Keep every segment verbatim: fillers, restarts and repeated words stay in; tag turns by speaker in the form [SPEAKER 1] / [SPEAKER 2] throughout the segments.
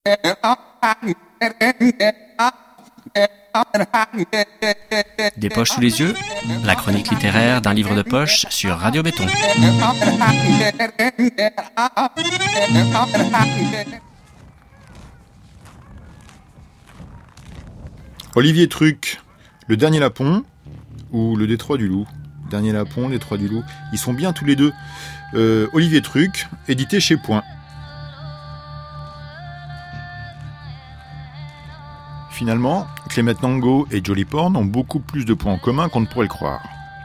[SPEAKER 1] Des poches sous les yeux, la chronique littéraire d'un livre de poche sur Radio Béton.
[SPEAKER 2] Olivier Truc, Le Dernier Lapon ou Le Détroit du Loup. Dernier Lapon, Détroit du Loup, ils sont bien tous les deux. Euh, Olivier Truc, édité chez Point. Finalement, Clément Nango et Jolly Porn ont beaucoup plus de points en commun qu'on ne pourrait le croire.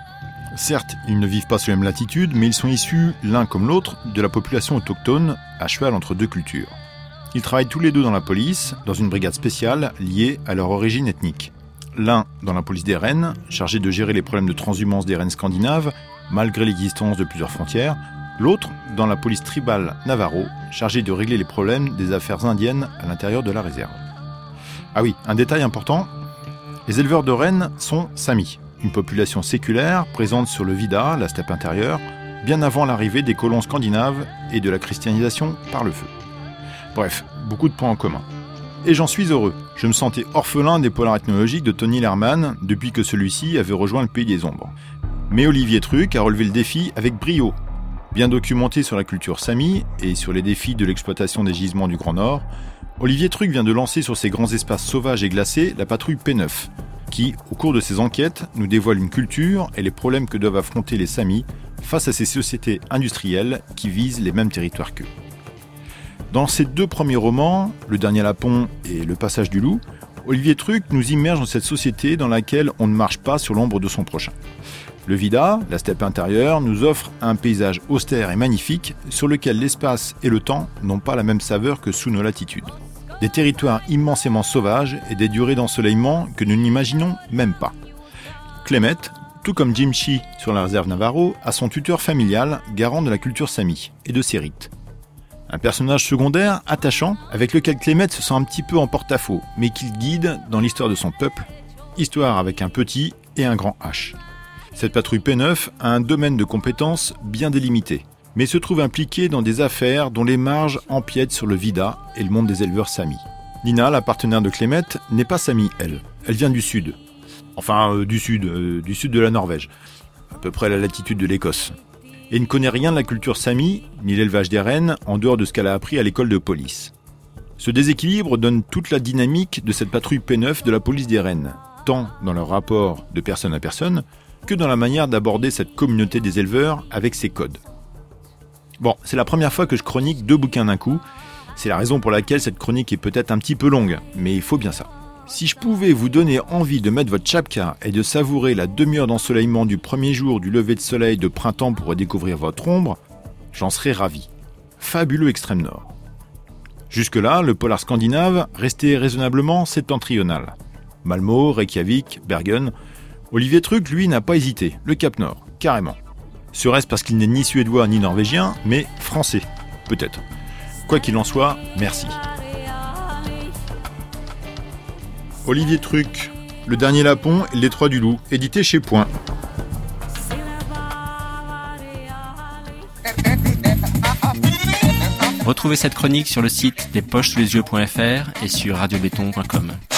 [SPEAKER 2] Certes, ils ne vivent pas sur la même latitude, mais ils sont issus, l'un comme l'autre, de la population autochtone, à cheval entre deux cultures. Ils travaillent tous les deux dans la police, dans une brigade spéciale liée à leur origine ethnique. L'un dans la police des rennes, chargé de gérer les problèmes de transhumance des rennes scandinaves, malgré l'existence de plusieurs frontières. L'autre dans la police tribale Navarro, chargé de régler les problèmes des affaires indiennes à l'intérieur de la réserve. Ah oui, un détail important, les éleveurs de rennes sont Samis, une population séculaire présente sur le Vida, la steppe intérieure, bien avant l'arrivée des colons scandinaves et de la christianisation par le feu. Bref, beaucoup de points en commun. Et j'en suis heureux. Je me sentais orphelin des polars ethnologiques de Tony Lerman depuis que celui-ci avait rejoint le Pays des Ombres. Mais Olivier Truc a relevé le défi avec brio. Bien documenté sur la culture Sami et sur les défis de l'exploitation des gisements du Grand Nord, Olivier Truc vient de lancer sur ces grands espaces sauvages et glacés la patrouille P neuf, qui, au cours de ses enquêtes, nous dévoile une culture et les problèmes que doivent affronter les Samis face à ces sociétés industrielles qui visent les mêmes territoires qu'eux. Dans ses deux premiers romans, Le Dernier Lapon et Le Passage du Loup, Olivier Truc nous immerge dans cette société dans laquelle on ne marche pas sur l'ombre de son prochain. Le Vida, la steppe intérieure, nous offre un paysage austère et magnifique sur lequel l'espace et le temps n'ont pas la même saveur que sous nos latitudes. Des territoires immensément sauvages et des durées d'ensoleillement que nous n'imaginons même pas. Clément, tout comme Jim Chi sur la réserve Navarro, a son tuteur familial, garant de la culture Sami et de ses rites. Un personnage secondaire, attachant, avec lequel Clément se sent un petit peu en porte-à-faux, mais qu'il guide dans l'histoire de son peuple, histoire avec un petit et un grand H. Cette patrouille P neuf a un domaine de compétences bien délimité, mais se trouve impliquée dans des affaires dont les marges empiètent sur le Vida et le monde des éleveurs Samis. Nina, la partenaire de Clément, n'est pas Sami, elle. Elle vient du sud. Enfin, euh, du sud, euh, du sud de la Norvège, à peu près à la latitude de l'Écosse. Et ne connaît rien de la culture Sami, ni l'élevage des rennes, en dehors de ce qu'elle a appris à l'école de police. Ce déséquilibre donne toute la dynamique de cette patrouille P neuf de la police des rennes, tant dans leur rapport de personne à personne, que dans la manière d'aborder cette communauté des éleveurs avec ses codes. Bon, c'est la première fois que je chronique deux bouquins d'un coup, c'est la raison pour laquelle cette chronique est peut-être un petit peu longue, mais il faut bien ça. Si je pouvais vous donner envie de mettre votre chapka et de savourer la demi-heure d'ensoleillement du premier jour du lever de soleil de printemps pour redécouvrir votre ombre, j'en serais ravi. Fabuleux extrême nord. Jusque-là, le polar scandinave restait raisonnablement septentrional. Malmö, Reykjavik, Bergen. Olivier Truc, lui, n'a pas hésité, le Cap Nord, carrément. Serait-ce parce qu'il n'est ni suédois ni norvégien, mais français, peut-être. Quoi qu'il en soit, merci. Olivier Truc, Le Dernier Lapon et Le Détroit du Loup, édité chez Point.
[SPEAKER 1] Retrouvez cette chronique sur le site des poches sous les yeux point f r et sur radio béton point com.